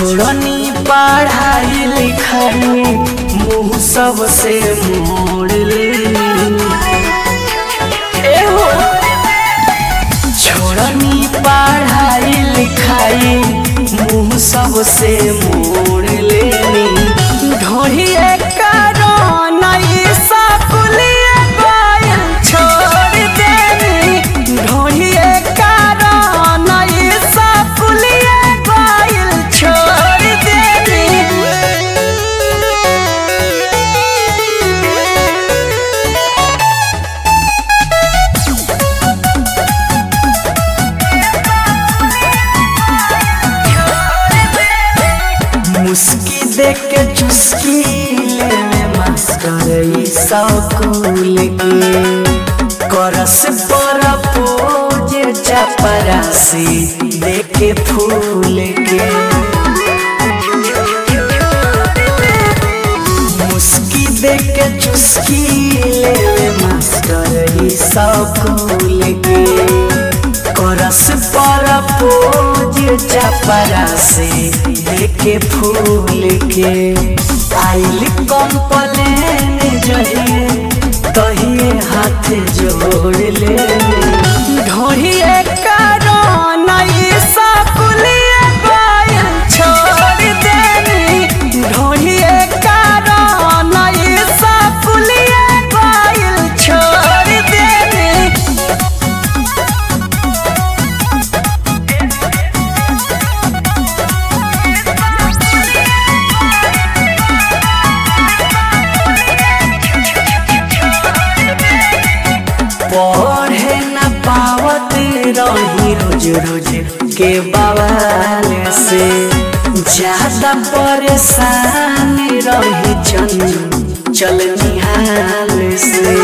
छोड़नी पढ़ाई लिखाई मुँह सबसे मोड़ ले। छोड़नी पढ़ाई लिखाई मुँह सबसे मोड़ ले। ढोढ़िए कारण स्कूलिए गइल छोड़ देनी। ढोढ़िए कारण स्कूलिए गइल छोड़ देनी। मुस्की देख के चुस्की ले मास्टर स्कूल के करस पर पोज चपरासी देखे फूल के। मुस्की देख के चुस्की ले मास्टर स्कूल के करस पर पोज चपरासी देखे फूल के। आइल कंप्लेन जहिए तहिए हाथ जोड़ ले। ढोढ़िए कारण स्कूलिए गइल छोड़ देनी। ढोढ़िए कारण स्कूलिए गइल छोड़ देनी। पढ़े न पावत रही रोज रोज के बवाल से। ज्यादा परेशान रही चल निहाल से।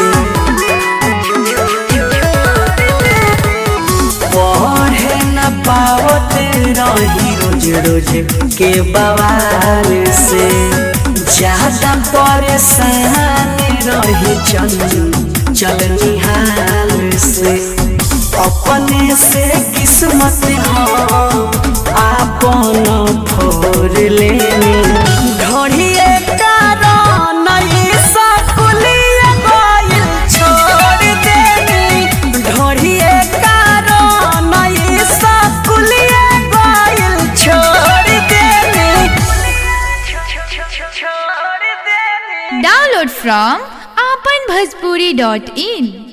पढ़े न पावत रही रोज रोज के बवाल से। ज्यादा परेशान रही चल निहाल से। अपने से किस्मत आपन फोड़ लेनी। ढोढ़िए कारण स्कूलिए गइल छोड़ देनी। ढोढ़िए कारण स्कूलिए गइल छोड़ देनी। Download from apanbhojpuri.in